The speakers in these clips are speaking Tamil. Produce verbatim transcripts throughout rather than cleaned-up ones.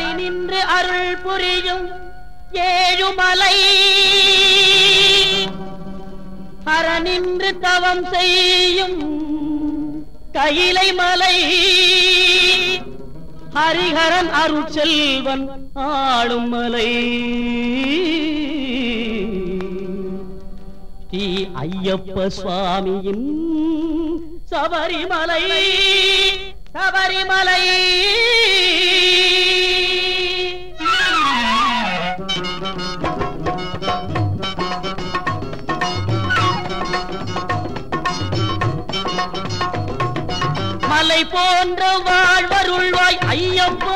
ஹரி நின்று அருள் புரியும் ஏழுமலை ஹர நின்று தவம் செய்யும் கையிலை மலை ஹரிஹரன் அருட்செல்வன் ஆளும் மலை ஸ்ரீ ஐயப்ப சுவாமியின் சபரிமலை சபரிமலை மலை போன்ற வாழ்வருள்வாய் ஐயப்பா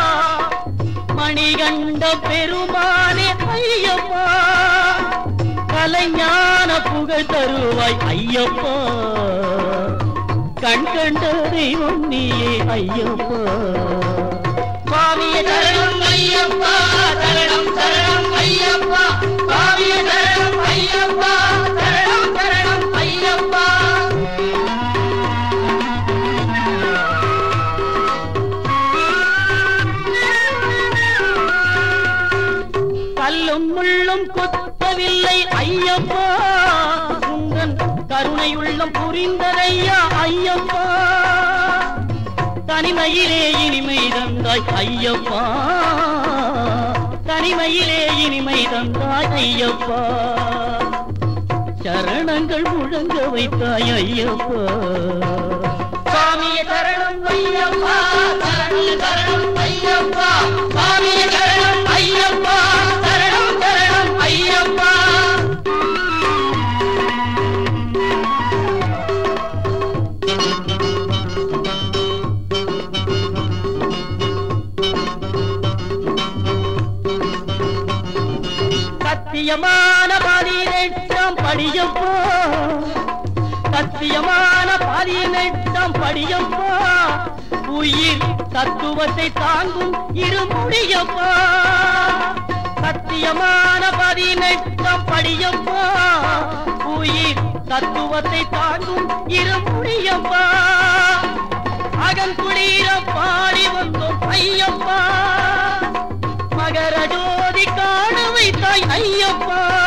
மணிகண்ட பெருமானே ஐயப்பா கலைஞான புகழ் தருவாய் ஐயப்பா கண் கண்ட தெய்வம் நீயே ஐயப்பா சுவாமியே சரணம் ஐயப்பா சரணம் சரணம் ஐயப்பா சுவாமியே சரணம் ஐயப்பா சரணம் சரணம் ஐயப்பா கல்லும் முள்ளும் கொத்தவில்லை ஐயப்பா உந்தன் கருணை உள்ளம் புரிந்ததையா ஐயப்பா தனிமையிலே இனிமை தந்தாய் ஐயப்பா தனிமையிலே இனிமை தந்தாய் ஐயப்பா சரணங்கள் முழங்க வைத்தாய் ஐயப்பா சுவாமியே சரணம் ஐயப்பா சரணம் சரணம் ஐயப்பா சுவாமியே சரணம் ஐயப்பா சரணம் சரணம் ஐயப்பா சத்தியமான பதினெட்டாம் படியப்பா சத்தியமான பதினெட்டாம் படியப்பா உயிர் தத்துவத்தை தாங்கும் இருமுடியப்பா சத்தியமான பதினெட்டாம் படியப்பா உயிர் தத்துவத்தை தாங்கும் இருமுடியப்பா அகங்குளீர பாடி வந்தோம் ஐயப்பா மகர ஜோதி காண வைத்தாய் ஐயப்பா